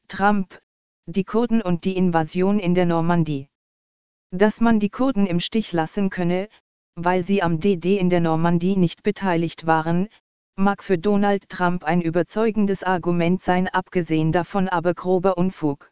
Trump, die Kurden und die Invasion in der Normandie. Dass man die Kurden im Stich lassen könne, weil sie am DD in der Normandie nicht beteiligt waren, mag für Donald Trump ein überzeugendes Argument sein, abgesehen davon aber grober Unfug.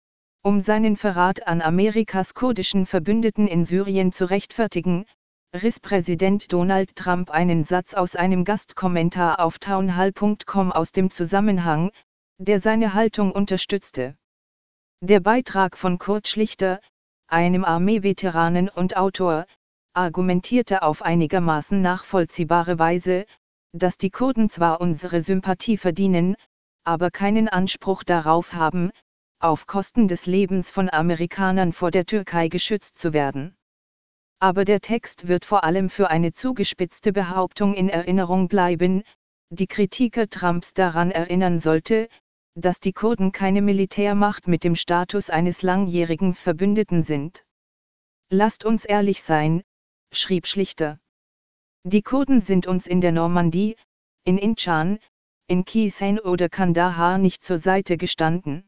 Um seinen Verrat an Amerikas kurdischen Verbündeten in Syrien zu rechtfertigen, riss Präsident Donald Trump einen Satz aus einem Gastkommentar auf townhall.com aus dem Zusammenhang, der seine Haltung unterstützte. Der Beitrag von Kurt Schlichter, einem Armeeveteranen und Autor, argumentierte auf einigermaßen nachvollziehbare Weise, dass die Kurden zwar unsere Sympathie verdienen, aber keinen Anspruch darauf haben, auf Kosten des Lebens von Amerikanern vor der Türkei geschützt zu werden. Aber der Text wird vor allem für eine zugespitzte Behauptung in Erinnerung bleiben, die Kritiker Trumps daran erinnern sollte, dass die Kurden keine Militärmacht mit dem Status eines langjährigen Verbündeten sind. Lasst uns ehrlich sein, schrieb Schlichter. Die Kurden sind uns in der Normandie, in Inchan, in Kisain oder Kandahar nicht zur Seite gestanden.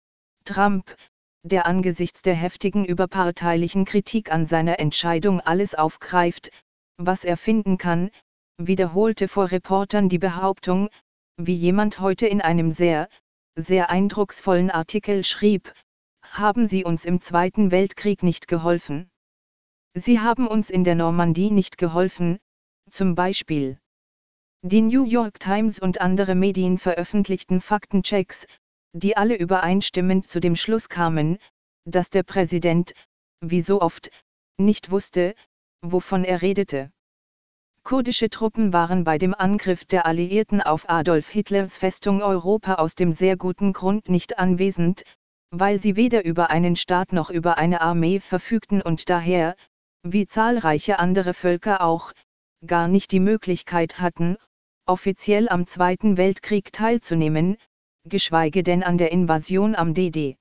Trump, der angesichts der heftigen überparteilichen Kritik an seiner Entscheidung alles aufgreift, was er finden kann, wiederholte vor Reportern die Behauptung, wie jemand heute in einem sehr eindrucksvollen Artikel schrieb: Haben Sie uns im Zweiten Weltkrieg nicht geholfen? Sie haben uns in der Normandie nicht geholfen, zum Beispiel. Die New York Times und andere Medien veröffentlichten Faktenchecks, die alle übereinstimmend zu dem Schluss kamen, dass der Präsident, wie so oft, nicht wusste, wovon er redete. Kurdische Truppen waren bei dem Angriff der Alliierten auf Adolf Hitlers Festung Europa aus dem sehr guten Grund nicht anwesend, weil sie weder über einen Staat noch über eine Armee verfügten und daher, wie zahlreiche andere Völker auch, gar nicht die Möglichkeit hatten, offiziell am Zweiten Weltkrieg teilzunehmen, geschweige denn an der Invasion am DD.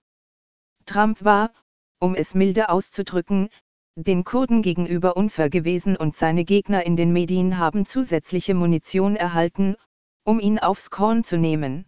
Trump war, um es milde auszudrücken, den Kurden gegenüber unfair gewesen und seine Gegner in den Medien haben zusätzliche Munition erhalten, um ihn aufs Korn zu nehmen.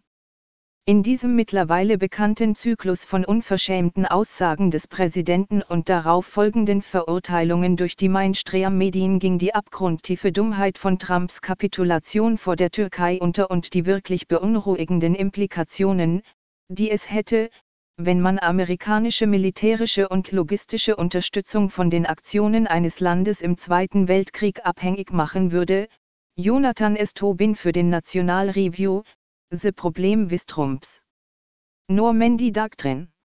In diesem mittlerweile bekannten Zyklus von unverschämten Aussagen des Präsidenten und darauf folgenden Verurteilungen durch die Mainstream-Medien ging die abgrundtiefe Dummheit von Trumps Kapitulation vor der Türkei unter und die wirklich beunruhigenden Implikationen, die es hätte, wenn man amerikanische militärische und logistische Unterstützung von den Aktionen eines Landes im Zweiten Weltkrieg abhängig machen würde. Jonathan S. Tobin für den National Review, The Problem with Trumps Normandy Doctrine.